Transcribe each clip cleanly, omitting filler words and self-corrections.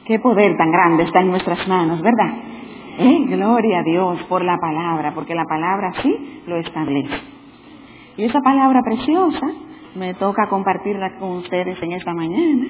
Qué poder tan grande está en nuestras manos, ¿verdad? Gloria a Dios por la palabra, porque la palabra sí lo establece. Y esa palabra preciosa me toca compartirla con ustedes en esta mañana.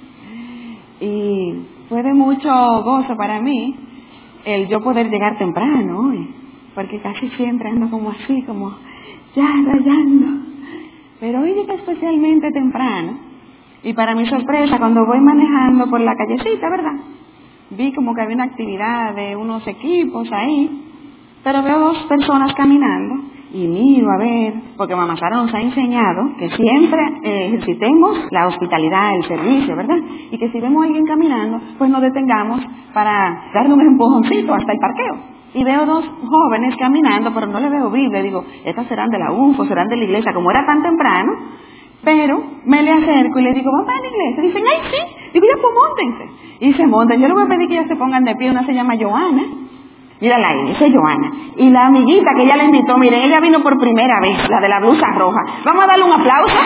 Y fue de mucho gozo para mí el yo poder llegar temprano hoy, porque casi siempre ando como así, como ya rayando. Pero hoy llegué especialmente temprano, y para mi sorpresa, cuando voy manejando por la callecita, ¿verdad?, vi como que había una actividad de unos equipos ahí, pero veo dos personas caminando, y miro a ver, porque Mamá Sara nos ha enseñado que siempre ejercitemos la hospitalidad, el servicio, ¿verdad? Y que si vemos a alguien caminando, pues nos detengamos para darle un empujoncito hasta el parqueo. Y veo dos jóvenes caminando, pero no le veo Biblia. Digo, estas serán de la UNFO, serán de la iglesia, como era tan temprano. Pero me le acerco y le digo, vamos a la iglesia. Dicen, ay, sí. Digo, ya, pues móntense. Y se montan. Yo le voy a pedir que ellas se pongan de pie. Una se llama Joana. Mírala ahí, esa es Joana. Y la amiguita que ella la invitó, miren, ella vino por primera vez, la de la blusa roja. Vamos a darle un aplauso.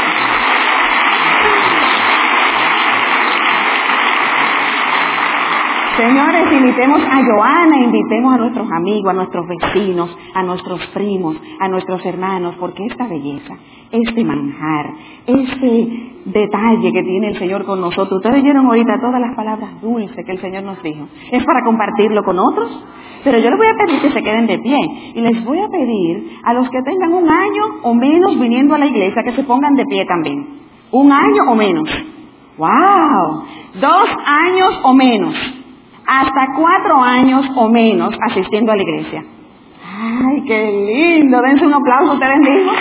Señores, invitemos a Joana, invitemos a nuestros amigos, a nuestros vecinos, a nuestros primos, a nuestros hermanos, porque esta belleza, este manjar, este detalle que tiene el Señor con nosotros, ustedes oyeron ahorita todas las palabras dulces que el Señor nos dijo, es para compartirlo con otros. Pero yo les voy a pedir que se queden de pie, y les voy a pedir a los que tengan 1 año o menos viniendo a la iglesia que se pongan de pie también. 1 año o menos. ¡Wow! 2 años o menos. Hasta 4 años o menos asistiendo a la iglesia. ¡Ay, qué lindo! Dense un aplauso a ustedes mismos.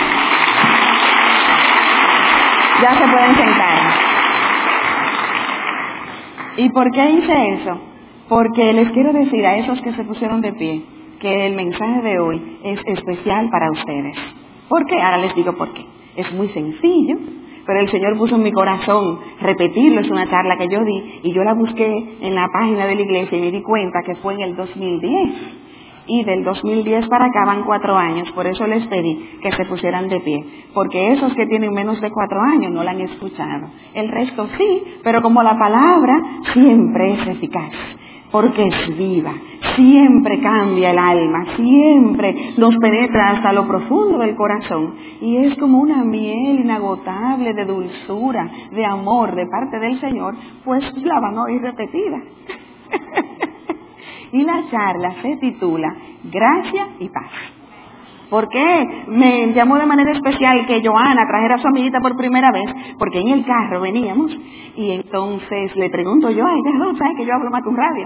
Ya se pueden sentar. ¿Y por qué hice eso? Porque les quiero decir a esos que se pusieron de pie que el mensaje de hoy es especial para ustedes. ¿Por qué? Ahora les digo por qué. Es muy sencillo, pero el Señor puso en mi corazón repetirlo. Es una charla que yo di y yo la busqué en la página de la iglesia y me di cuenta que fue en el 2010. Y del 2010 para acá van 4 años, por eso les pedí que se pusieran de pie, porque esos que tienen menos de 4 años no la han escuchado. El resto sí, pero como la palabra siempre es eficaz, porque es viva, siempre cambia el alma, siempre nos penetra hasta lo profundo del corazón, y es como una miel inagotable de dulzura, de amor de parte del Señor, pues la van a oír repetida. Y la charla se titula Gracia y Paz. ¿Por qué me llamó de manera especial que Joana trajera a su amiguita por primera vez? Porque en el carro veníamos y entonces le pregunto yo a ella, no, ¿sabes que yo hablo más que un radio?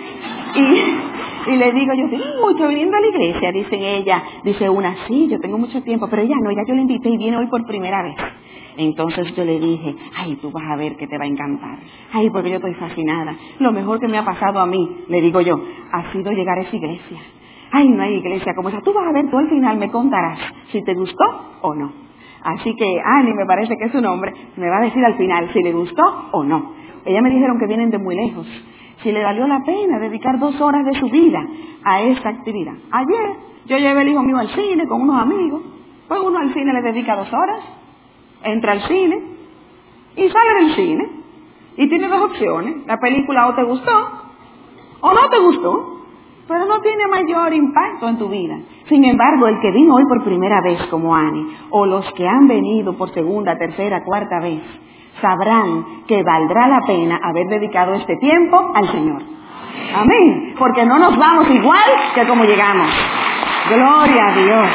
Y le digo, yo tengo mucho viniendo a la iglesia, dice una, sí, yo tengo mucho tiempo, pero ella no, ella yo la invité y viene hoy por primera vez. Entonces yo le dije, ay, tú vas a ver que te va a encantar. Ay, porque yo estoy fascinada. Lo mejor que me ha pasado a mí, le digo yo, ha sido llegar a esa iglesia. Ay, no hay iglesia como esa. Tú vas a ver, tú al final me contarás si te gustó o no. Así que Ani, me parece que es su nombre, me va a decir al final si le gustó o no. Ella me dijeron que vienen de muy lejos. Si le valió la pena dedicar 2 horas de su vida a esta actividad. Ayer yo llevé al hijo mío al cine con unos amigos. Pues uno al cine le dedica 2 horas. Entra al cine y sale del cine y tiene 2 opciones. La película o te gustó o no te gustó, pero no tiene mayor impacto en tu vida. Sin embargo, el que vino hoy por primera vez como Ani, o los que han venido por segunda, tercera, cuarta vez, sabrán que valdrá la pena haber dedicado este tiempo al Señor. Amén. Porque no nos vamos igual que como llegamos. Gloria a Dios.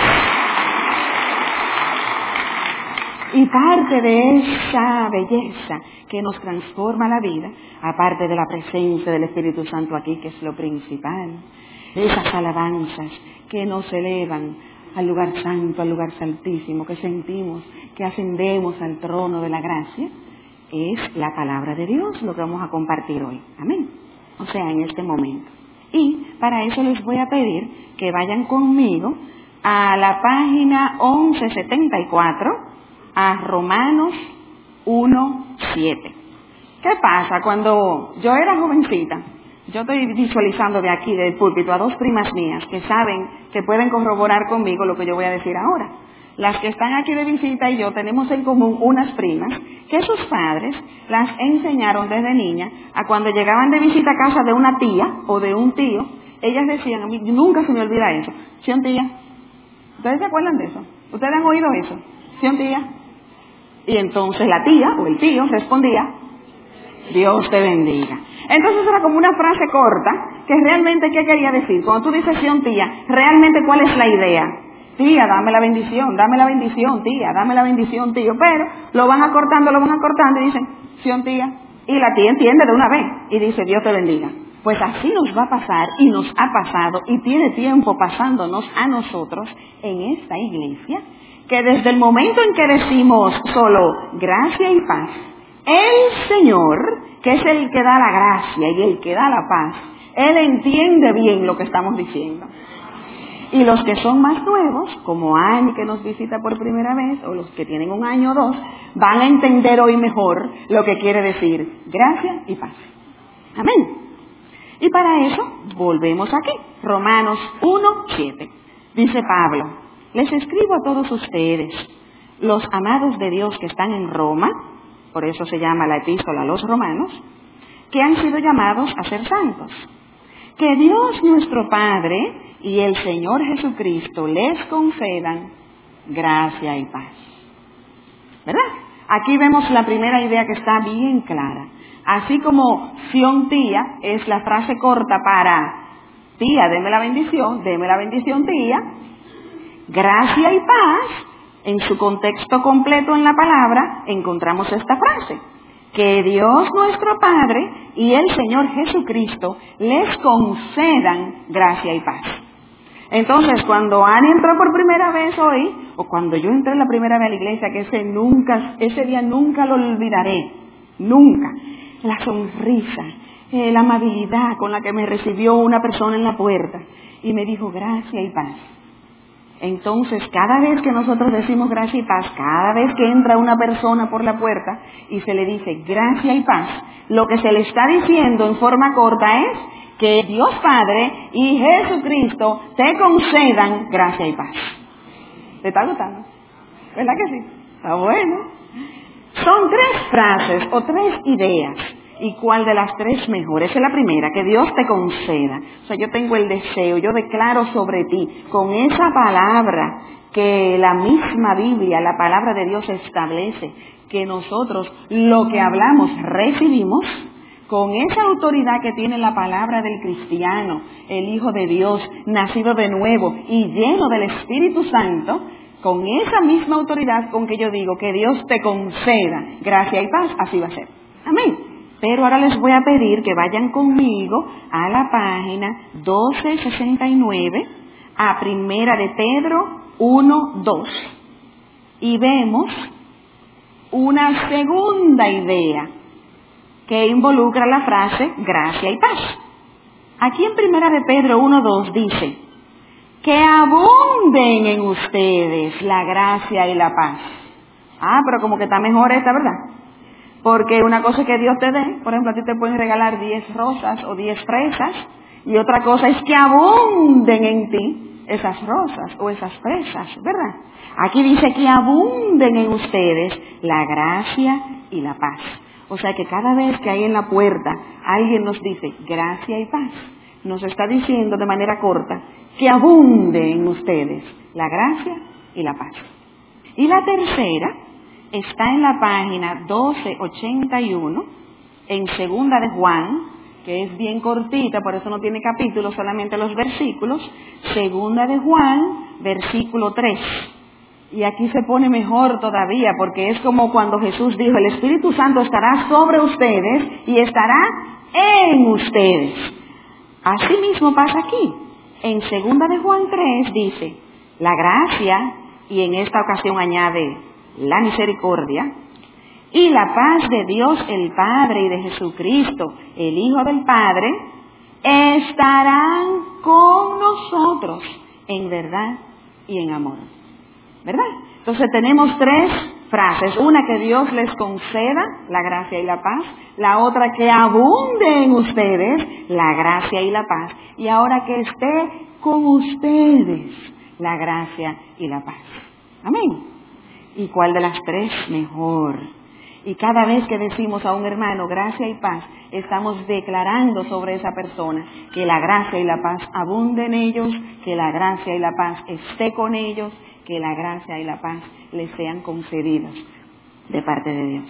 Y parte de esa belleza que nos transforma la vida, aparte de la presencia del Espíritu Santo aquí, que es lo principal, esas alabanzas que nos elevan al lugar santo, al lugar santísimo, que sentimos, que ascendemos al trono de la gracia, es la palabra de Dios, lo que vamos a compartir hoy. Amén. O sea, en este momento. Y para eso les voy a pedir que vayan conmigo a la página 1174, a Romanos 1:7. ¿Qué pasa? Cuando yo era jovencita, yo estoy visualizando de aquí del púlpito a 2 primas mías que saben, que pueden corroborar conmigo lo que yo voy a decir ahora. las que están aquí de visita y yo tenemos en común unas primas que sus padres las enseñaron desde niña a cuando llegaban de visita a casa de una tía o de un tío, ellas decían, a mí nunca se me olvida eso, ¿sí, tía? ¿Ustedes se acuerdan de eso? ¿Ustedes han oído eso? ¿Sí, tía? Y entonces la tía o el tío respondía, Dios te bendiga. Entonces era como una frase corta que realmente, ¿qué quería decir? Cuando tú dices, sí, tía, realmente, ¿cuál es la idea? Tía, dame la bendición, tía, dame la bendición, tío. Pero lo van acortando y dicen, sí, tía. Y la tía entiende de una vez y dice, Dios te bendiga. Pues así nos va a pasar y nos ha pasado y tiene tiempo pasándonos a nosotros en esta iglesia, que desde el momento en que decimos solo gracia y paz, el Señor, que es el que da la gracia y el que da la paz, Él entiende bien lo que estamos diciendo. Y los que son más nuevos, como Ani, que nos visita por primera vez, o los que tienen 1 año o 2, van a entender hoy mejor lo que quiere decir gracia y paz. Amén. Y para eso, volvemos aquí. Romanos 1:7. Dice Pablo, les escribo a todos ustedes, los amados de Dios que están en Roma, por eso se llama la epístola a los romanos, que han sido llamados a ser santos. Que Dios nuestro Padre y el Señor Jesucristo les concedan gracia y paz. ¿Verdad? Aquí vemos la primera idea que está bien clara. Así como Sion tía es la frase corta para tía, deme la bendición tía, gracia y paz, en su contexto completo en la palabra, encontramos esta frase. Que Dios nuestro Padre y el Señor Jesucristo les concedan gracia y paz. Entonces, cuando Ani entró por primera vez hoy, o cuando yo entré la primera vez a la iglesia, que ese día nunca lo olvidaré, nunca, la sonrisa, la amabilidad con la que me recibió una persona en la puerta y me dijo gracia y paz. Entonces, cada vez que nosotros decimos gracia y paz, cada vez que entra una persona por la puerta y se le dice gracia y paz, lo que se le está diciendo en forma corta es que Dios Padre y Jesucristo te concedan gracia y paz. ¿Te está gustando? ¿Verdad que sí? Está bueno. Son 3 frases o 3 ideas. ¿Y cuál de las 3 mejor? Esa es la primera, que Dios te conceda. O sea, yo tengo el deseo, yo declaro sobre ti, con esa palabra que la misma Biblia, la palabra de Dios establece, que nosotros lo que hablamos recibimos, con esa autoridad que tiene la palabra del cristiano, el Hijo de Dios, nacido de nuevo y lleno del Espíritu Santo, con esa misma autoridad con que yo digo que Dios te conceda gracia y paz, así va a ser. Amén. Pero ahora les voy a pedir que vayan conmigo a la página 1269, a Primera de Pedro 1:2, y vemos una segunda idea que involucra la frase gracia y paz. Aquí en Primera de Pedro 1:2 dice, que abunden en ustedes la gracia y la paz. Pero como que está mejor esta, ¿verdad? Porque una cosa es que Dios te dé, por ejemplo, a ti te pueden regalar 10 rosas o 10 fresas, y otra cosa es que abunden en ti esas rosas o esas fresas, ¿verdad? Aquí dice que abunden en ustedes la gracia y la paz. O sea que cada vez que ahí en la puerta alguien nos dice gracia y paz, nos está diciendo de manera corta que abunde en ustedes la gracia y la paz. Y la tercera está en la página 1281, en Segunda de Juan, que es bien cortita, por eso no tiene capítulos, solamente los versículos. Segunda de Juan, versículo 3. Y aquí se pone mejor todavía, porque es como cuando Jesús dijo, el Espíritu Santo estará sobre ustedes y estará en ustedes. Así mismo pasa aquí. En Segunda de Juan 3 dice, la gracia, y en esta ocasión añade la misericordia, y la paz de Dios el Padre y de Jesucristo, el Hijo del Padre, estarán con nosotros en verdad y en amor. ¿Verdad? Entonces tenemos 3 frases. Una, que Dios les conceda la gracia y la paz. La otra, que abunde en ustedes la gracia y la paz. Y ahora, que esté con ustedes la gracia y la paz. Amén. ¿Y cuál de las tres mejor? Y cada vez que decimos a un hermano gracia y paz, estamos declarando sobre esa persona que la gracia y la paz abunden en ellos, que la gracia y la paz esté con ellos, que la gracia y la paz les sean concedidas de parte de Dios.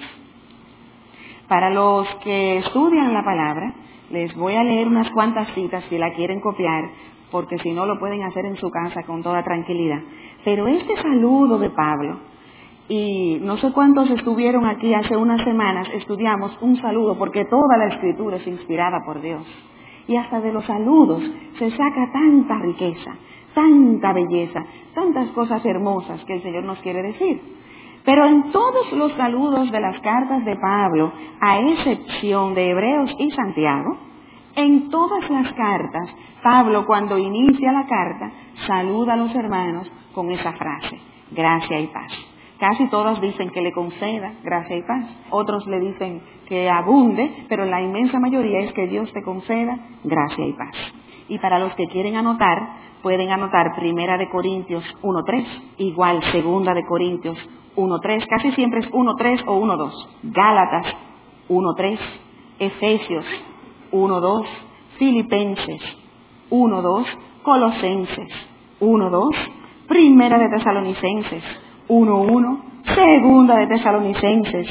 Para los que estudian la palabra, les voy a leer unas cuantas citas si la quieren copiar, porque si no lo pueden hacer en su casa con toda tranquilidad. Pero este saludo de Pablo, y no sé cuántos estuvieron aquí hace unas semanas, estudiamos un saludo, porque toda la Escritura es inspirada por Dios. Y hasta de los saludos se saca tanta riqueza, tanta belleza, tantas cosas hermosas que el Señor nos quiere decir. Pero en todos los saludos de las cartas de Pablo, a excepción de Hebreos y Santiago, en todas las cartas, Pablo cuando inicia la carta, saluda a los hermanos con esa frase, gracia y paz. Casi todos dicen que le conceda gracia y paz. Otros le dicen que abunde, pero la inmensa mayoría es que Dios te conceda gracia y paz. Y para los que quieren anotar, pueden anotar 1 Corintios 1:3, igual 2 Corintios 1:3, casi siempre es 1:3 o 1:2. Gálatas 1:3, Efesios 1:2, Filipenses 1:2, Colosenses 1:2, 1 de Tesalonicenses 1:1, 2 de Tesalonicenses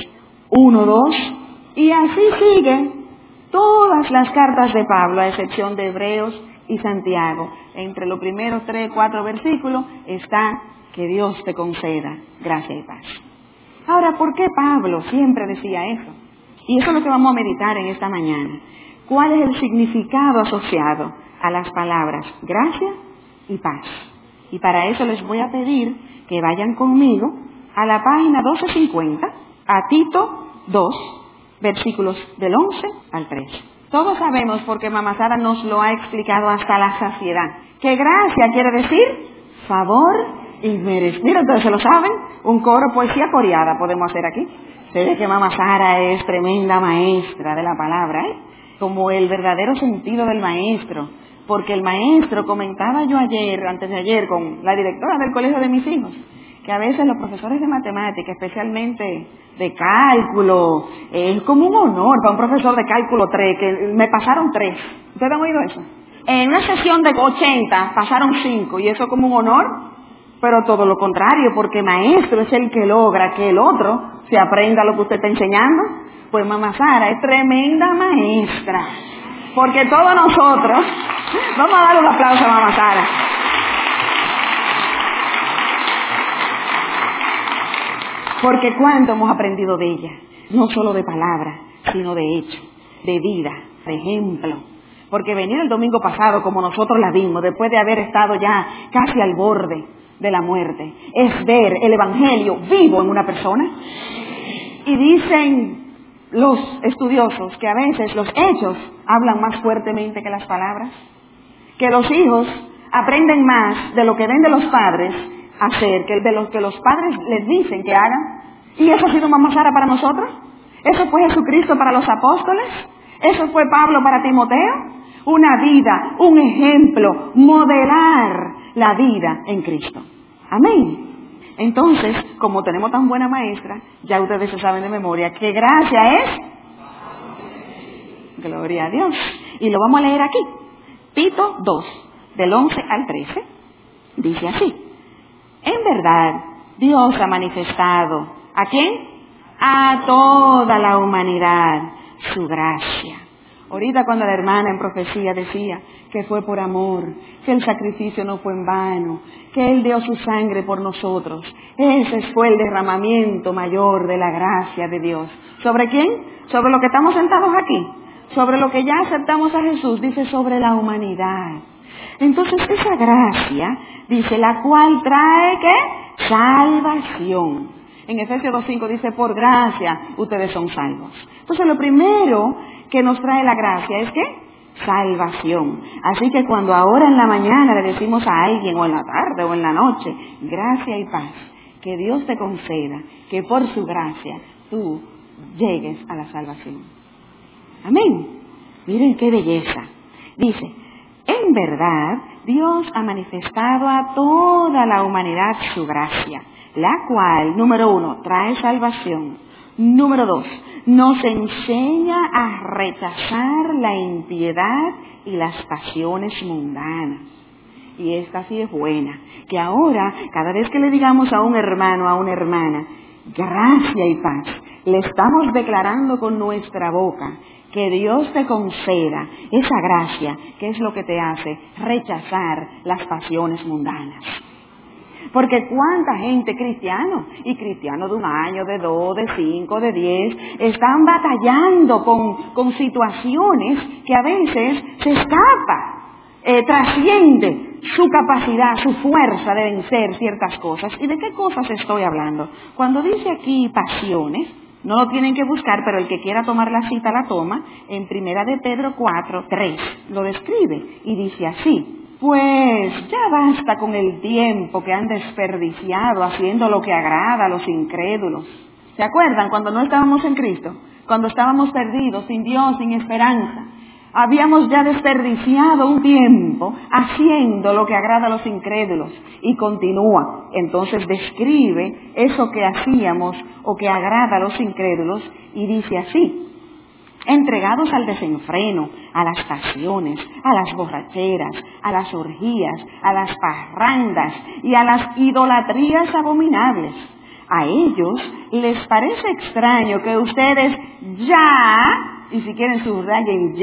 1:2, y así siguen todas las cartas de Pablo, a excepción de Hebreos y Santiago. Entre los primeros 3, 4 versículos está que Dios te conceda gracia y paz. Ahora, ¿por qué Pablo siempre decía eso? Y eso es lo que vamos a meditar en esta mañana. ¿Cuál es el significado asociado a las palabras gracia y paz? Y para eso les voy a pedir que vayan conmigo a la página 1250, a Tito 2, versículos del 11 al 13. Todos sabemos, porque Mamá Sara nos lo ha explicado hasta la saciedad, que gracia quiere decir favor inmerecido. Mira, ustedes se lo saben, un coro, poesía coreada podemos hacer aquí. Se ve que Mamá Sara es tremenda maestra de la palabra, como el verdadero sentido del maestro. Porque el maestro, comentaba yo antes de ayer, con la directora del colegio de mis hijos, que a veces los profesores de matemática, especialmente de cálculo, es como un honor para un profesor de cálculo 3, que me pasaron 3. ¿Ustedes han oído eso? En una sesión de 80 pasaron 5, y eso como un honor, pero todo lo contrario, porque maestro es el que logra que el otro se aprenda lo que usted está enseñando. Pues Mamá Sara es tremenda maestra, porque todos nosotros, vamos a darle un aplauso a Mamá Sara. Porque cuánto hemos aprendido de ella, no solo de palabras, sino de hecho, de vida, de ejemplo. Porque venir el domingo pasado, como nosotros la vimos, después de haber estado ya casi al borde de la muerte, es ver el Evangelio vivo en una persona. Y dicen los estudiosos que a veces los hechos hablan más fuertemente que las palabras, que los hijos aprenden más de lo que ven de los padres hacer que de lo que los padres les dicen que hagan. Y eso ha sido Mamá Sara para nosotros, eso fue Jesucristo para los apóstoles, eso fue Pablo para Timoteo, una vida, un ejemplo, modelar la vida en Cristo. Amén. Entonces, como tenemos tan buena maestra, ya ustedes se saben de memoria que gracia es gloria a Dios. Y lo vamos a leer aquí. Tito 2, del 11 al 13, dice así: en verdad, Dios ha manifestado, ¿a quién? A toda la humanidad su gracia. Ahorita cuando la hermana en profecía decía que fue por amor, que el sacrificio no fue en vano, que Él dio su sangre por nosotros. Ese fue el derramamiento mayor de la gracia de Dios. ¿Sobre quién? Sobre lo que estamos sentados aquí. Sobre lo que ya aceptamos a Jesús, dice sobre la humanidad. Entonces esa gracia, dice, la cual trae, ¿qué? Salvación. En Efesios 2:5 dice, por gracia ustedes son salvos. Entonces lo primero que nos trae la gracia es ¿qué? Salvación. Así que cuando ahora en la mañana le decimos a alguien, o en la tarde o en la noche, gracia y paz, que Dios te conceda que por su gracia tú llegues a la salvación. Amén. Miren qué belleza. Dice, en verdad, Dios ha manifestado a toda la humanidad su gracia, la cual, número 1, trae salvación. Número 2, nos enseña a rechazar la impiedad y las pasiones mundanas. Y esta sí es buena, que ahora, cada vez que le digamos a un hermano, a una hermana, gracia y paz, le estamos declarando con nuestra boca que Dios te conceda esa gracia, que es lo que te hace rechazar las pasiones mundanas. Porque cuánta gente cristiano, y cristiano de 1 año, de 2, de 5, de 10, están batallando con situaciones que a veces se escapa, trasciende su capacidad, su fuerza de vencer ciertas cosas. ¿Y de qué cosas estoy hablando? Cuando dice aquí pasiones, no lo tienen que buscar, pero el que quiera tomar la cita la toma, en 1 de Pedro 4:3, lo describe y dice así: pues ya basta con el tiempo que han desperdiciado haciendo lo que agrada a los incrédulos. ¿Se acuerdan cuando no estábamos en Cristo? Cuando estábamos perdidos, sin Dios, sin esperanza. Habíamos ya desperdiciado un tiempo haciendo lo que agrada a los incrédulos. Y continúa. Entonces describe eso que hacíamos o que agrada a los incrédulos y dice así: entregados al desenfreno, a las pasiones, a las borracheras, a las orgías, a las parrandas y a las idolatrías abominables. A ellos les parece extraño que ustedes ya, y si quieren subrayen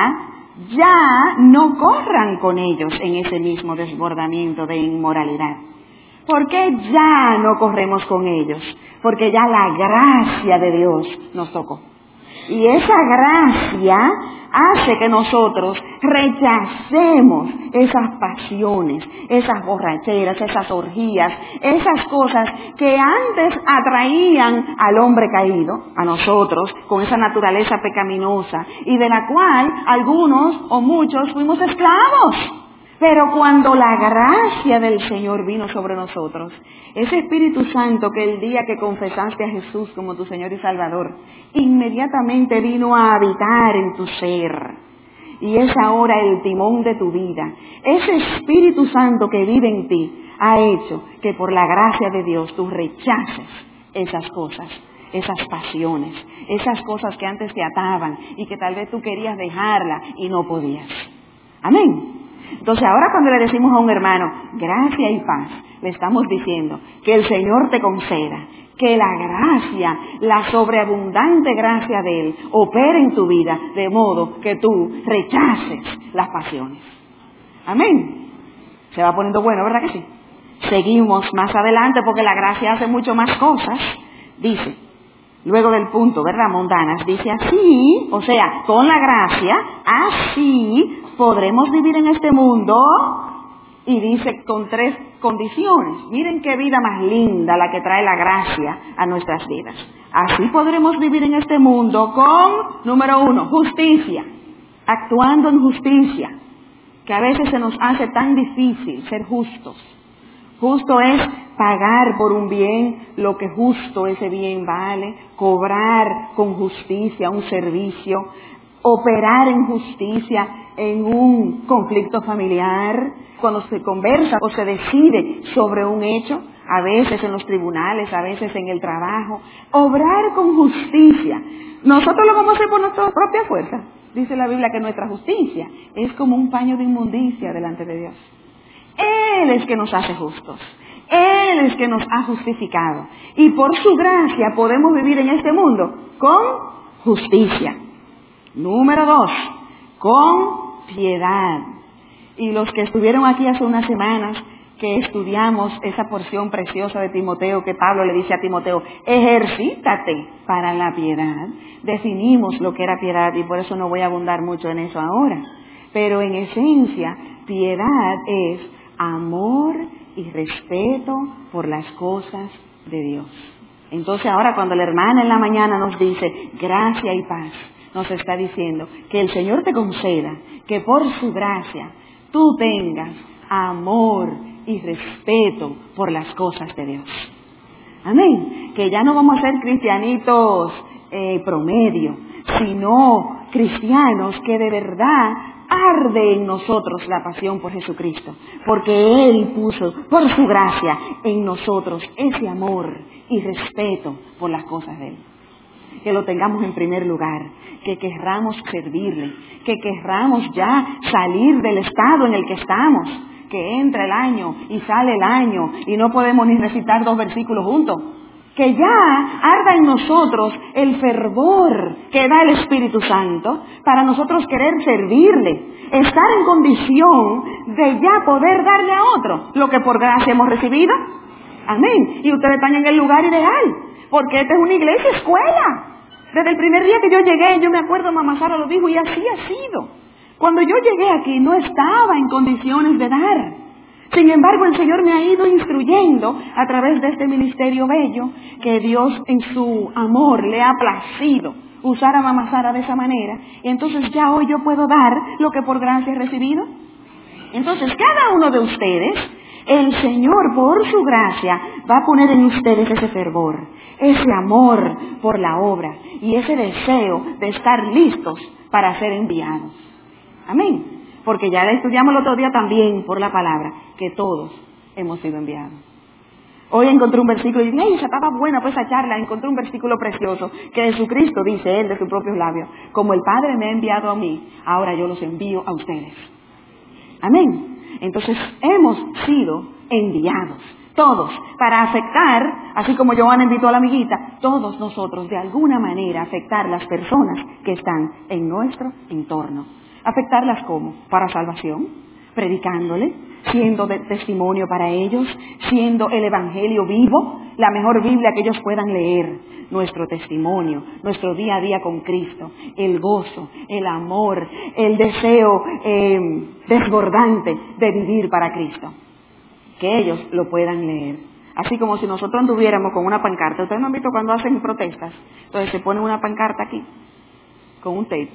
ya no corran con ellos en ese mismo desbordamiento de inmoralidad. ¿Por qué ya no corremos con ellos? Porque ya la gracia de Dios nos tocó. Y esa gracia hace que nosotros rechacemos esas pasiones, esas borracheras, esas orgías, esas cosas que antes atraían al hombre caído, a nosotros, con esa naturaleza pecaminosa, y de la cual algunos o muchos fuimos esclavos. Pero cuando la gracia del Señor vino sobre nosotros, ese Espíritu Santo que el día que confesaste a Jesús como tu Señor y Salvador, inmediatamente vino a habitar en tu ser. Y es ahora el timón de tu vida. Ese Espíritu Santo que vive en ti ha hecho que por la gracia de Dios tú rechaces esas cosas, esas pasiones, esas cosas que antes te ataban y que tal vez tú querías dejarla y no podías. Amén. Entonces ahora cuando le decimos a un hermano, gracia y paz, le estamos diciendo que el Señor te conceda, que la gracia, la sobreabundante gracia de Él, opere en tu vida de modo que tú rechaces las pasiones. Amén. Se va poniendo bueno, ¿verdad que sí? Seguimos más adelante porque la gracia hace mucho más cosas. Dice, luego del punto, ¿verdad? Mundanas, dice así, o sea, con la gracia, así podremos vivir en este mundo, y dice con 3 condiciones. Miren qué vida más linda la que trae la gracia a nuestras vidas. Así podremos vivir en este mundo con, número 1, justicia, actuando en justicia, que a veces se nos hace tan difícil ser justos. Justo es pagar por un bien lo que justo ese bien vale, cobrar con justicia un servicio, operar en justicia en un conflicto familiar, cuando se conversa o se decide sobre un hecho, a veces en los tribunales, a veces en el trabajo, obrar con justicia. Nosotros lo vamos a hacer por nuestra propia fuerza. Dice la Biblia que nuestra justicia es como un paño de inmundicia delante de Dios. Él es que nos hace justos. Él es que nos ha justificado. Y por su gracia podemos vivir en este mundo con justicia. Número 2, con piedad. Y los que estuvieron aquí hace unas semanas, que estudiamos esa porción preciosa de Timoteo, que Pablo le dice a Timoteo, ejercítate para la piedad. Definimos lo que era piedad y por eso no voy a abundar mucho en eso ahora. Pero en esencia, piedad es amor y respeto por las cosas de Dios. Entonces ahora cuando la hermana en la mañana nos dice gracia y paz, nos está diciendo que el Señor te conceda que por su gracia tú tengas amor y respeto por las cosas de Dios. Amén. Que ya no vamos a ser cristianitos promedio, sino cristianos que de verdad arde en nosotros la pasión por Jesucristo, porque Él puso por su gracia en nosotros ese amor y respeto por las cosas de Él. Que lo tengamos en primer lugar, que querramos servirle, que querramos ya salir del estado en el que estamos, que entra el año y sale el año y no podemos ni recitar 2 versículos juntos. Que ya arda en nosotros el fervor que da el Espíritu Santo para nosotros querer servirle, estar en condición de ya poder darle a otro lo que por gracia hemos recibido. Amén. Y ustedes están en el lugar ideal, porque esta es una iglesia escuela. Desde el primer día que yo llegué, yo me acuerdo, mamá Sara lo dijo, y así ha sido. Cuando yo llegué aquí no estaba en condiciones de dar. Sin embargo, el Señor me ha ido instruyendo a través de este ministerio bello, que Dios en su amor le ha placido usar a mamá Sara de esa manera. Y entonces ya hoy yo puedo dar lo que por gracia he recibido. Entonces, cada uno de ustedes, el Señor por su gracia va a poner en ustedes ese fervor, ese amor por la obra y ese deseo de estar listos para ser enviados. Amén. Porque ya la estudiamos el otro día también por la palabra, que todos hemos sido enviados. Hoy encontré un versículo y dije, ¡ay, esa estaba buena pues esa charla! Encontré un versículo precioso que Jesucristo dice, Él de sus propios labios, como el Padre me ha enviado a mí, ahora yo los envío a ustedes. Amén. Entonces hemos sido enviados, todos, para afectar, así como Joana invitó a la amiguita, todos nosotros de alguna manera afectar las personas que están en nuestro entorno. ¿Afectarlas cómo? Para salvación, predicándole, siendo de testimonio para ellos, siendo el Evangelio vivo, la mejor Biblia que ellos puedan leer, nuestro testimonio, nuestro día a día con Cristo, el gozo, el amor, el deseo desbordante de vivir para Cristo, que ellos lo puedan leer. Así como si nosotros anduviéramos con una pancarta. ¿Ustedes no han visto cuando hacen protestas? Entonces se pone una pancarta aquí, con un tape.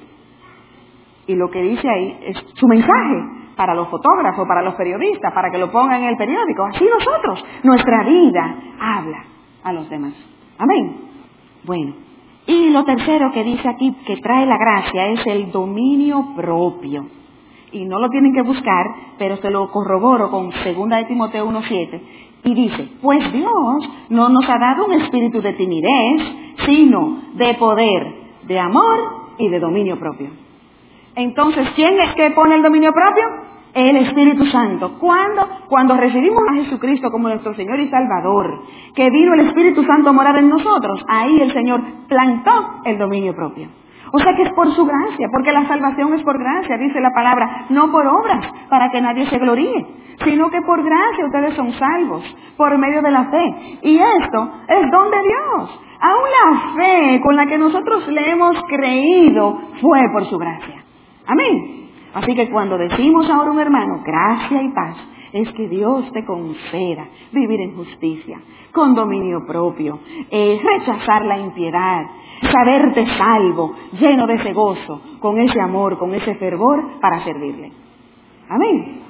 Y lo que dice ahí es su mensaje para los fotógrafos, para los periodistas, para que lo pongan en el periódico. Así nosotros, nuestra vida habla a los demás. Amén. Bueno, y lo tercero que dice aquí que trae la gracia es el dominio propio. Y no lo tienen que buscar, pero se lo corroboro con 2 de Timoteo 1:7. Y dice, pues Dios no nos ha dado un espíritu de timidez, sino de poder, de amor y de dominio propio. Entonces, ¿quién es que pone el dominio propio? El Espíritu Santo. ¿Cuándo? Cuando recibimos a Jesucristo como nuestro Señor y Salvador, que vino el Espíritu Santo a morar en nosotros, ahí el Señor plantó el dominio propio. O sea que es por su gracia, porque la salvación es por gracia, dice la palabra, no por obras, para que nadie se gloríe, sino que por gracia ustedes son salvos, por medio de la fe. Y esto es don de Dios. Aún la fe con la que nosotros le hemos creído fue por su gracia. Amén. Así que cuando decimos ahora un hermano, gracia y paz, es que Dios te conceda vivir en justicia, con dominio propio, rechazar la impiedad, saberte salvo, lleno de ese gozo, con ese amor, con ese fervor para servirle. Amén.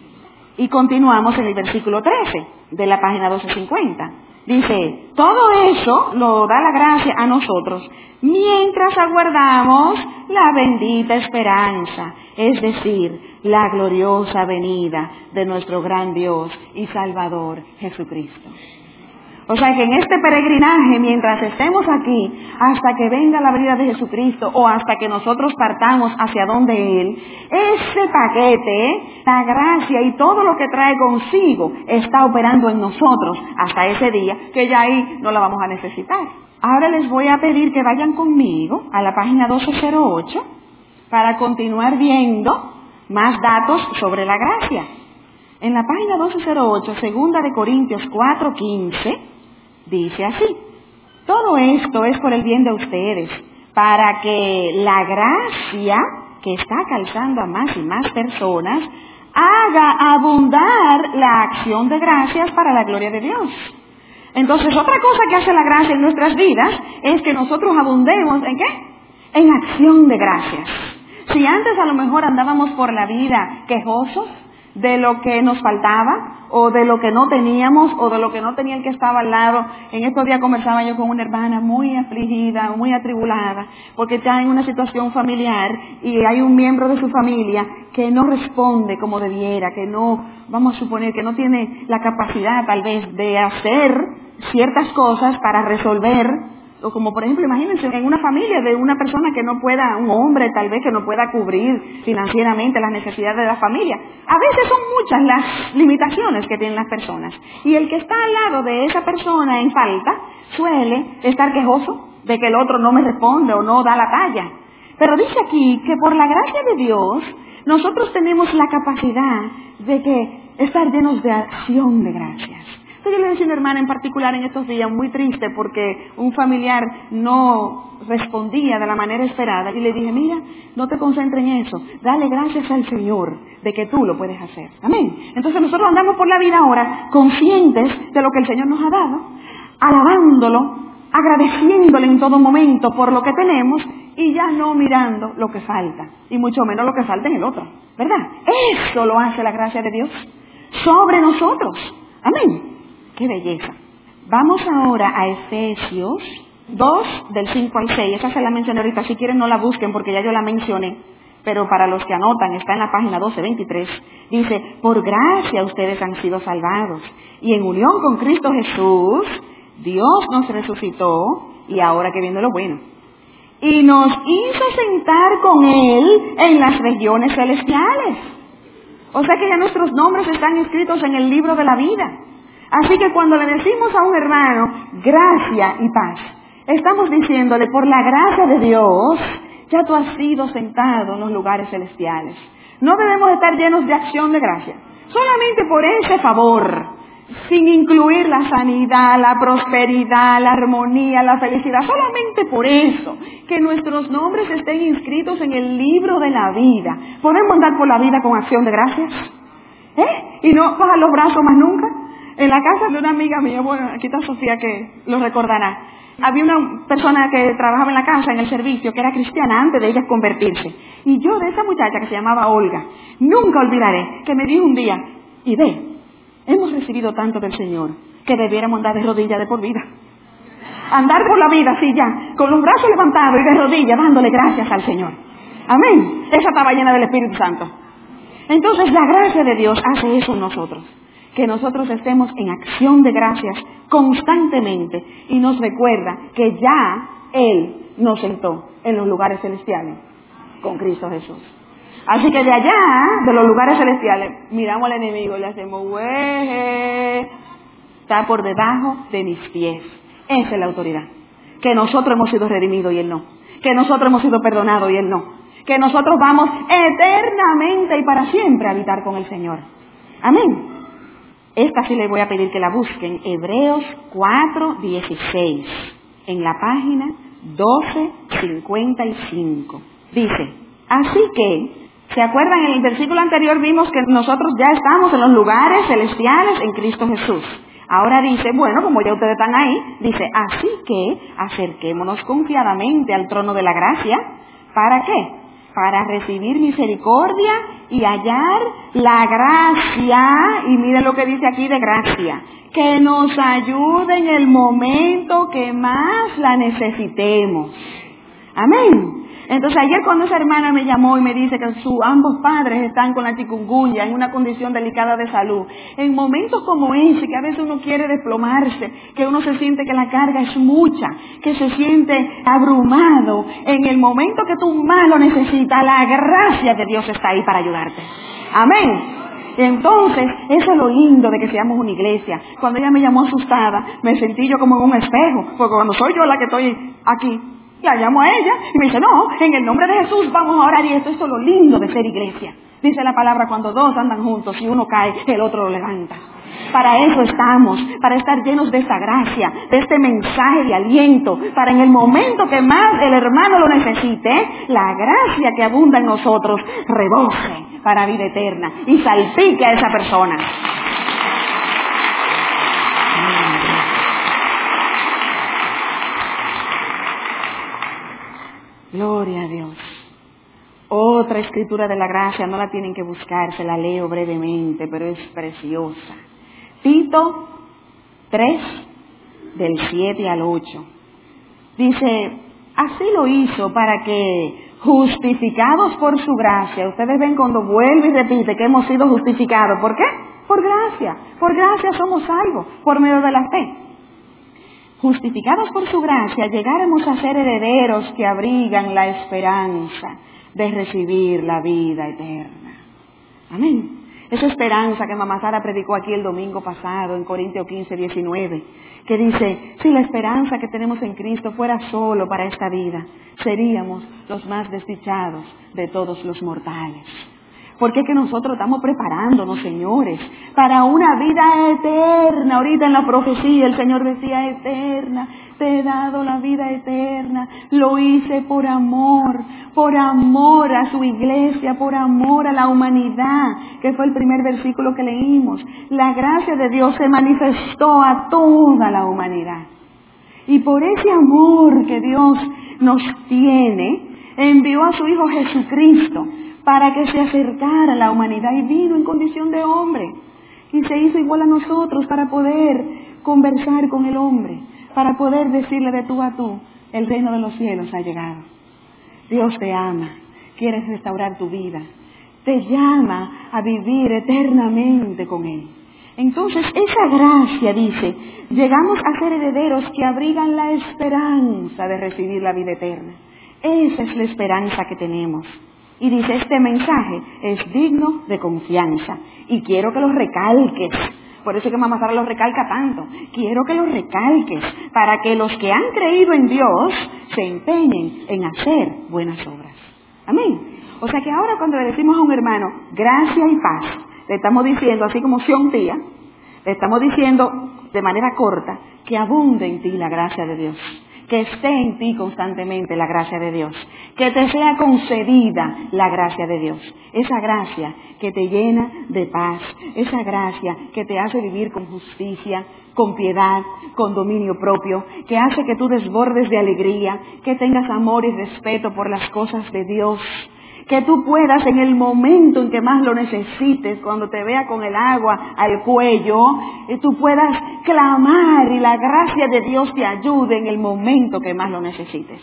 Y continuamos en el versículo 13 de la página 1250. Dice, todo eso lo da la gracia a nosotros mientras aguardamos la bendita esperanza, es decir, la gloriosa venida de nuestro gran Dios y Salvador Jesucristo. O sea que en este peregrinaje, mientras estemos aquí, hasta que venga la venida de Jesucristo o hasta que nosotros partamos hacia donde Él, ese paquete, la gracia y todo lo que trae consigo está operando en nosotros hasta ese día, que ya ahí no la vamos a necesitar. Ahora les voy a pedir que vayan conmigo a la página 1208 para continuar viendo más datos sobre la gracia. En la página 1208, 2 de Corintios 4:15, dice así, todo esto es por el bien de ustedes, para que la gracia que está calzando a más y más personas haga abundar la acción de gracias para la gloria de Dios. Entonces, otra cosa que hace la gracia en nuestras vidas es que nosotros abundemos ¿en qué? En acción de gracias. Si antes a lo mejor andábamos por la vida quejosos, de lo que nos faltaba, o de lo que no teníamos, o de lo que no tenía el que estaba al lado. En estos días conversaba yo con una hermana muy afligida, muy atribulada, porque está en una situación familiar y hay un miembro de su familia que no responde como debiera, que no, vamos a suponer, que no tiene la capacidad tal vez de hacer ciertas cosas para resolver. O como por ejemplo, imagínense en una familia de una persona que no pueda, un hombre tal vez que no pueda cubrir financieramente las necesidades de la familia. A veces son muchas las limitaciones que tienen las personas. Y el que está al lado de esa persona en falta suele estar quejoso de que el otro no me responde o no da la talla. Pero dice aquí que por la gracia de Dios nosotros tenemos la capacidad de que estar llenos de acción de gracias. Yo le decía a una hermana en particular en estos días, muy triste porque un familiar no respondía de la manera esperada, y le dije, mira, no te concentres en eso, dale gracias al Señor de que tú lo puedes hacer. Amén. Entonces nosotros andamos por la vida ahora conscientes de lo que el Señor nos ha dado, alabándolo, agradeciéndole en todo momento por lo que tenemos y ya no mirando lo que falta, y mucho menos lo que falta en el otro, ¿verdad? Eso lo hace la gracia de Dios sobre nosotros. Amén. ¡Qué belleza! Vamos ahora a Efesios 2, del 5 al 6. Esa se la mencioné ahorita. Si quieren no la busquen porque ya yo la mencioné. Pero para los que anotan, está en la página 12:23. Dice, por gracia ustedes han sido salvados. Y en unión con Cristo Jesús, Dios nos resucitó. Y ahora que viene lo bueno. Y nos hizo sentar con Él en las regiones celestiales. O sea que ya nuestros nombres están escritos en el libro de la vida. Así que cuando le decimos a un hermano, gracia y paz, estamos diciéndole, por la gracia de Dios, ya tú has sido sentado en los lugares celestiales. No debemos estar llenos de acción de gracia, solamente por ese favor, sin incluir la sanidad, la prosperidad, la armonía, la felicidad, solamente por eso, que nuestros nombres estén inscritos en el libro de la vida. ¿Podemos andar por la vida con acción de gracias? Y no bajar los brazos más nunca. En la casa de una amiga mía, bueno, aquí está Sofía que lo recordará, había una persona que trabajaba en la casa, en el servicio, que era cristiana antes de ella convertirse. Y yo de esa muchacha que se llamaba Olga, nunca olvidaré que me dijo un día, y ve, hemos recibido tanto del Señor que debiéramos andar de rodillas de por vida. Andar por la vida así ya, con los brazos levantados y de rodillas, dándole gracias al Señor. Amén. Esa estaba llena del Espíritu Santo. Entonces la gracia de Dios hace eso en nosotros. Que nosotros estemos en acción de gracias constantemente y nos recuerda que ya Él nos sentó en los lugares celestiales con Cristo Jesús. Así que de allá, de los lugares celestiales, miramos al enemigo y le hacemos, ¡güey! Está por debajo de mis pies. Esa es la autoridad. Que nosotros hemos sido redimidos y Él no. Que nosotros hemos sido perdonados y Él no. Que nosotros vamos eternamente y para siempre a habitar con el Señor. Amén. Esta sí les voy a pedir que la busquen, Hebreos 4:16, en la página 12:55. Dice, así que, ¿se acuerdan? En el versículo anterior vimos que nosotros ya estamos en los lugares celestiales en Cristo Jesús. Ahora dice, bueno, como ya ustedes están ahí, dice, así que acerquémonos confiadamente al trono de la gracia. ¿Para qué? Para recibir misericordia y hallar la gracia, y miren lo que dice aquí de gracia, que nos ayude en el momento que más la necesitemos. Amén. Entonces ayer cuando esa hermana me llamó y me dice que ambos padres están con la chikungunya en una condición delicada de salud, en momentos como ese, que a veces uno quiere desplomarse, que uno se siente que la carga es mucha, que se siente abrumado, en el momento que tú más lo necesitas, la gracia de Dios está ahí para ayudarte. Amén. Entonces, eso es lo lindo de que seamos una iglesia. Cuando ella me llamó asustada, me sentí yo como en un espejo, porque cuando soy yo la que estoy aquí, la llamo a ella y me dice, no, en el nombre de Jesús vamos a orar, y esto es lo lindo de ser iglesia. Dice la palabra, cuando dos andan juntos y uno cae, el otro lo levanta. Para eso estamos, para estar llenos de esta gracia, de este mensaje de aliento, para en el momento que más el hermano lo necesite, la gracia que abunda en nosotros rebose para vida eterna y salpique a esa persona. Gloria a Dios. Otra escritura de la gracia, no la tienen que buscar, se la leo brevemente, pero es preciosa. Tito 3, del 7 al 8. Dice, así lo hizo para que, justificados por su gracia, ustedes ven cuando vuelve y repite que hemos sido justificados. ¿Por qué? Por gracia somos salvos, por medio de la fe. Justificados por su gracia, llegáramos a ser herederos que abrigan la esperanza de recibir la vida eterna. Amén. Esa esperanza que Mamá Sara predicó aquí el domingo pasado en Corintios 15, 19, que dice, si la esperanza que tenemos en Cristo fuera solo para esta vida, seríamos los más desdichados de todos los mortales. Porque es que nosotros estamos preparándonos, señores, para una vida eterna. Ahorita en la profecía el Señor decía, eterna, te he dado la vida eterna. Lo hice por amor a su iglesia, por amor a la humanidad, que fue el primer versículo que leímos. La gracia de Dios se manifestó a toda la humanidad. Y por ese amor que Dios nos tiene, envió a su Hijo Jesucristo, para que se acercara a la humanidad, y vino en condición de hombre y se hizo igual a nosotros para poder conversar con el hombre, para poder decirle de tú a tú, el reino de los cielos ha llegado. Dios te ama, quieres restaurar tu vida, te llama a vivir eternamente con Él. Entonces esa gracia, dice, llegamos a ser herederos que abrigan la esperanza de recibir la vida eterna. Esa es la esperanza que tenemos. Y dice, este mensaje es digno de confianza. Y quiero que lo recalques. Por eso es que Mamá Sara lo recalca tanto. Quiero que lo recalques para que los que han creído en Dios se empeñen en hacer buenas obras. Amén. O sea que ahora cuando le decimos a un hermano, gracia y paz, le estamos diciendo, así como Sion Tía, le estamos diciendo de manera corta, que abunde en ti la gracia de Dios. Que esté en ti constantemente la gracia de Dios, que te sea concedida la gracia de Dios, esa gracia que te llena de paz, esa gracia que te hace vivir con justicia, con piedad, con dominio propio, que hace que tú desbordes de alegría, que tengas amor y respeto por las cosas de Dios, que tú puedas en el momento en que más lo necesites, cuando te vea con el agua al cuello, tú puedas clamar y la gracia de Dios te ayude en el momento que más lo necesites.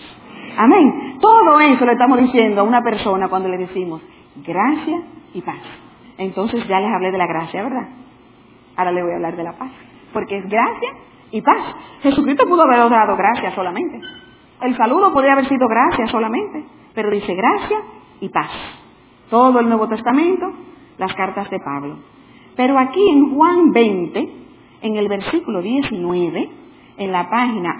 Amén. Todo eso le estamos diciendo a una persona cuando le decimos gracia y paz. Entonces ya les hablé de la gracia, ¿verdad? Ahora le voy a hablar de la paz, porque es gracia y paz. Jesucristo pudo haber dado gracia solamente. El saludo podría haber sido gracia solamente, pero dice gracia y paz. Todo el Nuevo Testamento, las cartas de Pablo. Pero aquí en Juan 20, en el versículo 19, en la página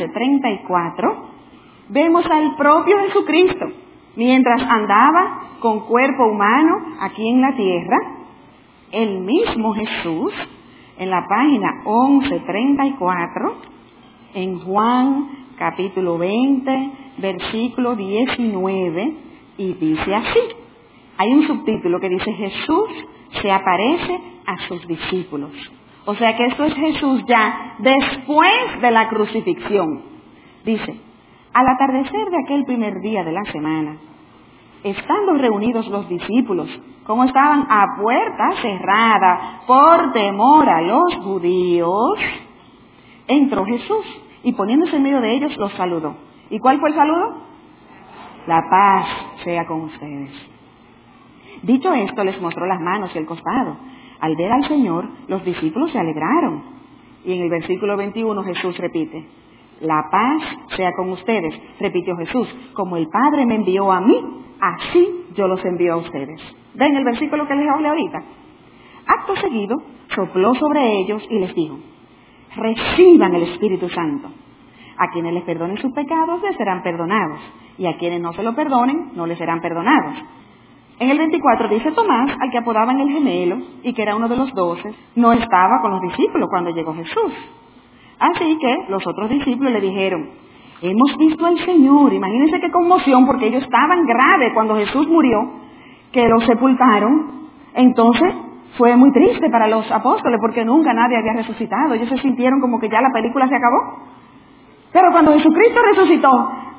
1134, vemos al propio Jesucristo, mientras andaba con cuerpo humano aquí en la tierra, el mismo Jesús, en la página 1134, en Juan capítulo 20, versículo 19, y dice así. Hay un subtítulo que dice, Jesús se aparece a sus discípulos. O sea que esto es Jesús ya después de la crucifixión. Dice, al atardecer de aquel primer día de la semana, estando reunidos los discípulos, como estaban a puerta cerrada por temor a los judíos, entró Jesús y poniéndose en medio de ellos los saludó. ¿Y cuál fue el saludo? La paz sea con ustedes. Dicho esto, les mostró las manos y el costado. Al ver al Señor, los discípulos se alegraron. Y en el versículo 21 Jesús repite, la paz sea con ustedes, repitió Jesús, como el Padre me envió a mí, así yo los envío a ustedes. ¿Ven el versículo que les hablé ahorita? Acto seguido, sopló sobre ellos y les dijo, reciban el Espíritu Santo. A quienes les perdonen sus pecados les serán perdonados, y a quienes no se lo perdonen no les serán perdonados. En el 24 dice Tomás, al que apodaban el gemelo, y que era uno de los 12, no estaba con los discípulos cuando llegó Jesús. Así que los otros discípulos le dijeron, hemos visto al Señor. Imagínense qué conmoción, porque ellos estaban graves cuando Jesús murió, que lo sepultaron. Entonces fue muy triste para los apóstoles, porque nunca nadie había resucitado. Ellos se sintieron como que ya la película se acabó. Pero cuando Jesucristo resucitó,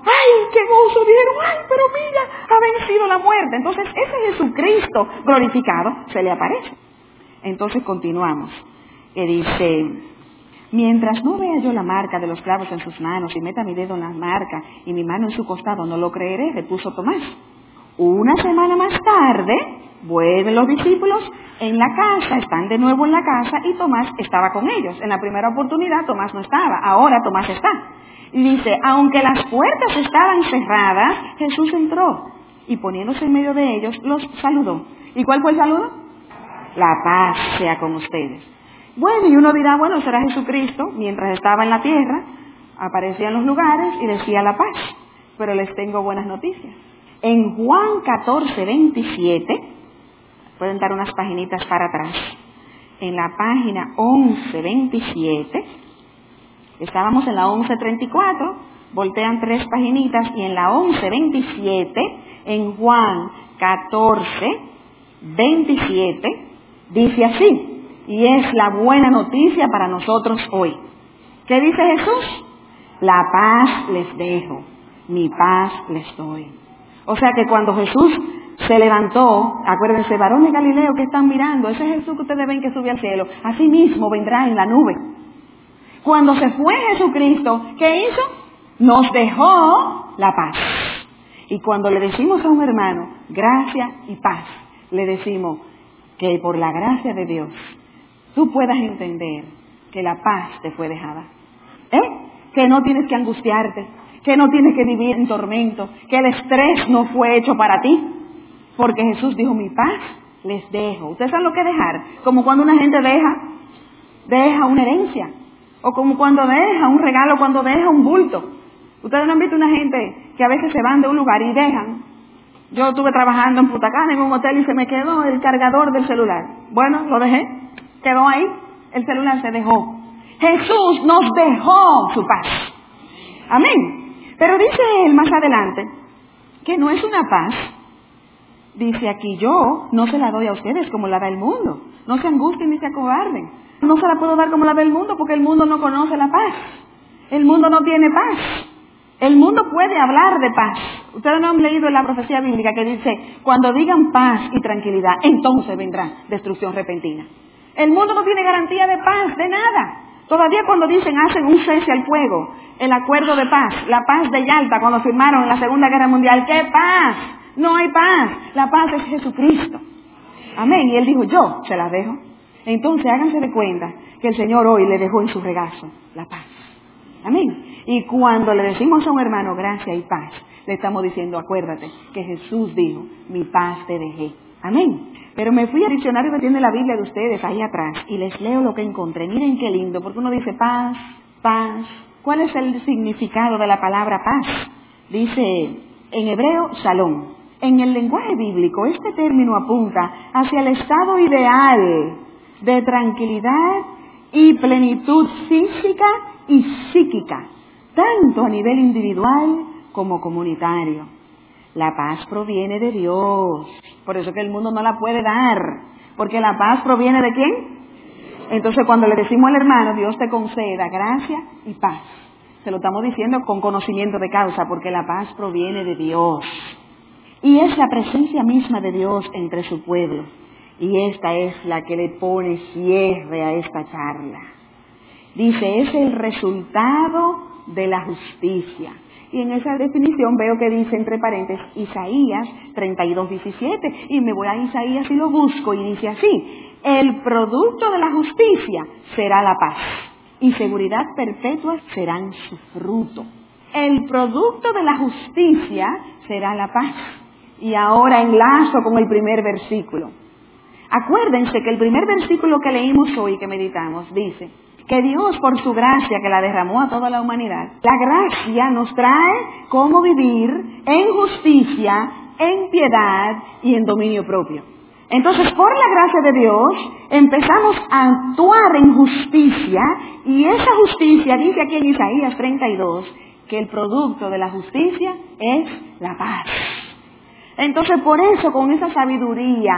¡ay, qué gozo! Dijeron, ¡ay, pero mira, ha vencido la muerte! Entonces, ese Jesucristo glorificado se le aparece. Entonces, continuamos. Que dice, mientras no vea yo la marca de los clavos en sus manos y meta mi dedo en la marca y mi mano en su costado, no lo creeré, repuso Tomás. Una semana más tarde, vuelven los discípulos en la casa, están de nuevo en la casa y Tomás estaba con ellos. En la primera oportunidad Tomás no estaba, ahora Tomás está. Y dice, aunque las puertas estaban cerradas, Jesús entró y poniéndose en medio de ellos, los saludó. ¿Y cuál fue el saludo? La paz sea con ustedes. Bueno, y uno dirá, bueno, será Jesucristo, mientras estaba en la tierra, aparecía en los lugares y decía la paz. Pero les tengo buenas noticias. En Juan 14:27, pueden dar unas paginitas para atrás, en la página 11:27, estábamos en la 11:34, voltean 3 paginitas, y en la 11:27, en Juan 14:27, dice así, y es la buena noticia para nosotros hoy. ¿Qué dice Jesús? La paz les dejo, mi paz les doy. O sea que cuando Jesús se levantó, acuérdense, varones de Galileo que están mirando, ese Jesús que ustedes ven que subió al cielo, así mismo vendrá en la nube. Cuando se fue Jesucristo, ¿qué hizo? Nos dejó la paz. Y cuando le decimos a un hermano, gracia y paz, le decimos que por la gracia de Dios, tú puedas entender que la paz te fue dejada. Que no tienes que angustiarte, que no tienes que vivir en tormento, que el estrés no fue hecho para ti, porque Jesús dijo, mi paz les dejo. ¿Ustedes saben lo que es dejar? Como cuando una gente deja una herencia, o como cuando deja un regalo, cuando deja un bulto. Ustedes no han visto una gente que a veces se van de un lugar y dejan. Yo estuve trabajando en Punta Cana en un hotel y se me quedó el cargador del celular. Bueno, lo dejé, quedó ahí, el celular se dejó. Jesús nos dejó su paz. Amén. Pero dice él más adelante que no es una paz. Dice aquí, yo no se la doy a ustedes como la da el mundo. No se angustien ni se acobarden. No se la puedo dar como la da el mundo porque el mundo no conoce la paz. El mundo no tiene paz. El mundo puede hablar de paz. Ustedes no han leído en la profecía bíblica que dice, cuando digan paz y tranquilidad, entonces vendrá destrucción repentina. El mundo no tiene garantía de paz, de nada. Todavía cuando dicen, hacen un cese al fuego, el acuerdo de paz, la paz de Yalta cuando firmaron en la Segunda Guerra Mundial, ¿qué paz? No hay paz. La paz es Jesucristo. Amén. Y él dijo, yo se la dejo. Entonces háganse de cuenta que el Señor hoy le dejó en su regazo la paz. Amén. Y cuando le decimos a un hermano gracia y paz, le estamos diciendo, acuérdate que Jesús dijo, mi paz te dejé. Amén. Pero me fui al diccionario que tiene la Biblia de ustedes ahí atrás y les leo lo que encontré. Miren qué lindo, porque uno dice paz, paz. ¿Cuál es el significado de la palabra paz? Dice en hebreo, shalom. En el lenguaje bíblico, este término apunta hacia el estado ideal de tranquilidad y plenitud física y psíquica, tanto a nivel individual como comunitario. La paz proviene de Dios. Por eso que el mundo no la puede dar. Porque la paz proviene de ¿quién? Entonces cuando le decimos al hermano, Dios te conceda gracia y paz. Se lo estamos diciendo con conocimiento de causa, porque la paz proviene de Dios. Y es la presencia misma de Dios entre su pueblo. Y esta es la que le pone cierre a esta charla. Dice, es el resultado de la justicia. Y en esa definición veo que dice entre paréntesis Isaías 32:17. Y me voy a Isaías y lo busco y dice así, el producto de la justicia será la paz y seguridad perpetua serán su fruto. El producto de la justicia será la paz. Y ahora enlazo con el primer versículo. Acuérdense que el primer versículo que leímos hoy, que meditamos, dice que Dios, por su gracia que la derramó a toda la humanidad, la gracia nos trae cómo vivir en justicia, en piedad y en dominio propio. Entonces, por la gracia de Dios, empezamos a actuar en justicia, y esa justicia, dice aquí en Isaías 32, que el producto de la justicia es la paz. Entonces, por eso, con esa sabiduría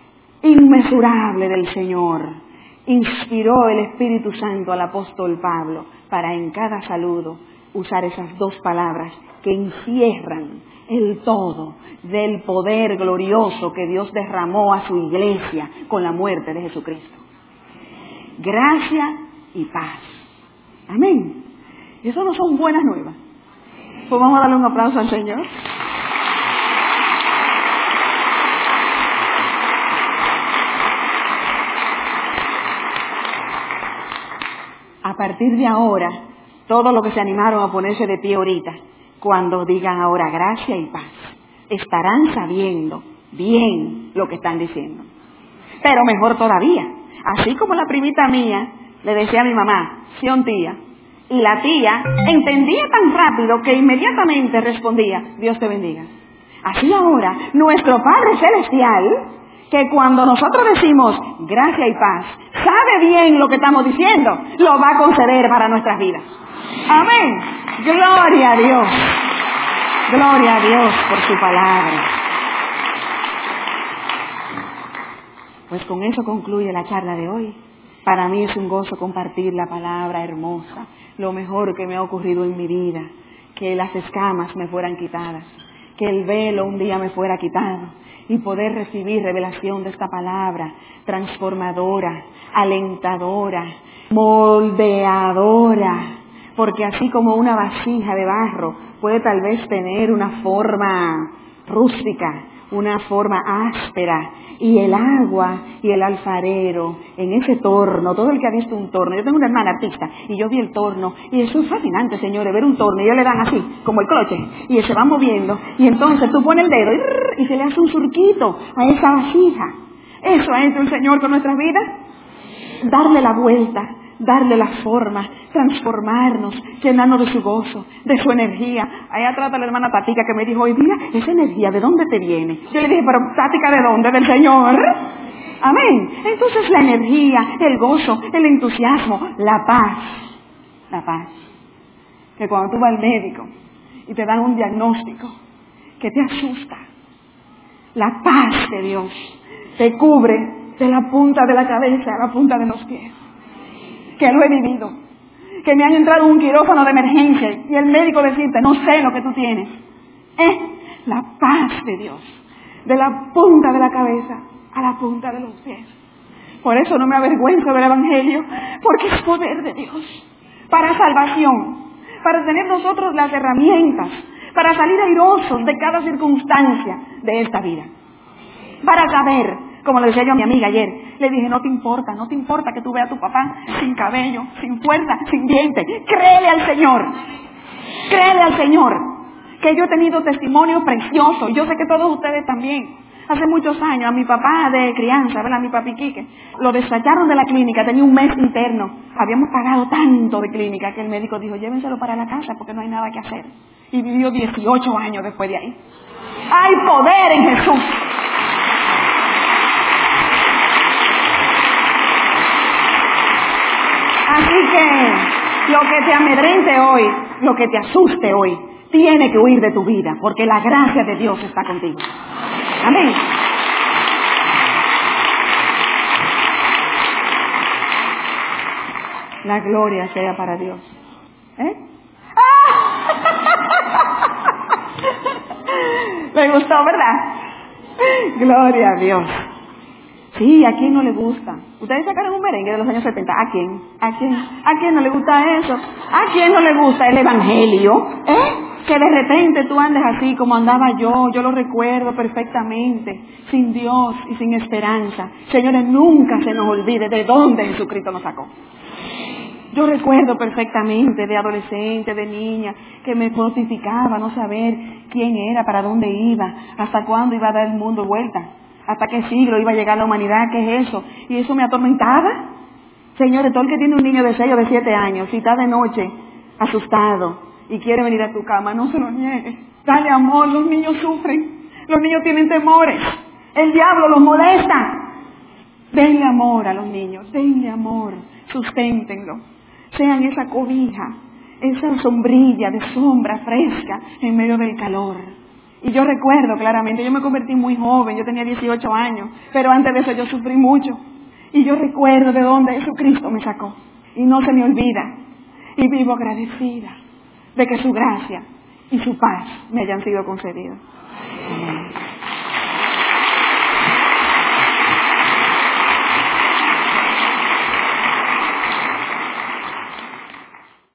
inmesurable del Señor, inspiró el Espíritu Santo al apóstol Pablo para en cada saludo usar esas dos palabras que encierran el todo del poder glorioso que Dios derramó a su iglesia con la muerte de Jesucristo. Gracia y paz. Amén. ¿Y eso no son buenas nuevas? Pues vamos a darle un aplauso al Señor. A partir de ahora, todos los que se animaron a ponerse de pie ahorita, cuando digan ahora gracia y paz, estarán sabiendo bien lo que están diciendo. Pero mejor todavía, así como la primita mía le decía a mi mamá, Sion tía, y la tía entendía tan rápido que inmediatamente respondía, Dios te bendiga. Así ahora, nuestro Padre Celestial, que cuando nosotros decimos gracia y paz, sabe bien lo que estamos diciendo, lo va a conceder para nuestras vidas. Amén. Gloria a Dios. Gloria a Dios por su palabra. Pues con eso concluye la charla de hoy. Para mí es un gozo compartir la palabra hermosa, lo mejor que me ha ocurrido en mi vida, que las escamas me fueran quitadas, que el velo un día me fuera quitado y poder recibir revelación de esta palabra transformadora, alentadora, moldeadora, porque así como una vasija de barro puede tal vez tener una forma rústica, una forma áspera, y el agua y el alfarero en ese torno, todo el que ha visto un torno, yo tengo una hermana artista y yo vi el torno y eso es fascinante, señores, ver un torno y ellos le dan así, como el cloche, y se va moviendo y entonces tú pones el dedo y se le hace un surquito a esa vasija. Eso ha hecho el Señor con nuestras vidas, darle la vuelta, darle la forma, transformarnos, llenarnos de su gozo, de su energía. Allá atrás la hermana Tática que me dijo hoy día, esa energía, ¿de dónde te viene? Yo le dije, pero Tática, ¿de dónde? Del Señor. Amén. Entonces la energía, el gozo, el entusiasmo, la paz. Que cuando tú vas al médico y te dan un diagnóstico que te asusta, la paz de Dios te cubre de la punta de la cabeza a la punta de los pies. Que lo he vivido, que me han entrado en un quirófano de emergencia y el médico decirte, no sé lo que tú tienes. La paz de Dios, de la punta de la cabeza a la punta de los pies. Por eso no me avergüenzo del Evangelio, porque es poder de Dios para salvación, para tener nosotros las herramientas, para salir airosos de cada circunstancia de esta vida, para saber. Como le decía yo a mi amiga ayer, le dije, no te importa que tú veas a tu papá sin cabello, sin fuerza, sin dientes. Créele al Señor, que yo he tenido testimonio precioso. Yo sé que todos ustedes también. Hace muchos años a mi papá de crianza, ¿verdad? Mi papi Quique, lo despacharon de la clínica, tenía un mes interno. Habíamos pagado tanto de clínica que el médico dijo, llévenselo para la casa porque no hay nada que hacer. Y vivió 18 años después de ahí. ¡Hay poder en Jesús! Así que lo que te amedrente hoy, lo que te asuste hoy, tiene que huir de tu vida, porque la gracia de Dios está contigo. Amén. La gloria sea para Dios. ¿Le gustó, verdad? Gloria a Dios. Sí, ¿a quién no le gusta? Ustedes sacaron un merengue de los años 70. ¿A quién? ¿A quién no le gusta eso? ¿A quién no le gusta el Evangelio? Que de repente tú andes así como andaba yo lo recuerdo perfectamente, sin Dios y sin esperanza. Señores, nunca se nos olvide de dónde Jesucristo nos sacó. Yo recuerdo perfectamente de adolescente, de niña, que me mortificaba no saber quién era, para dónde iba, hasta cuándo iba a dar el mundo vuelta. ¿Hasta qué siglo iba a llegar la humanidad? ¿Qué es eso? Y eso me atormentaba. Señores, todo el que tiene un niño de 6 o de 7 años, si está de noche asustado y quiere venir a tu cama, no se lo niegues. Dale amor, los niños sufren. Los niños tienen temores. El diablo los molesta. Denle amor a los niños, denle amor. Susténtenlo. Sean esa cobija, esa sombrilla de sombra fresca en medio del calor. Y yo recuerdo claramente, yo me convertí muy joven, yo tenía 18 años, pero antes de eso yo sufrí mucho. Y yo recuerdo de dónde Jesucristo me sacó. Y no se me olvida. Y vivo agradecida. de que su gracia y su paz me hayan sido concedidos. Amén.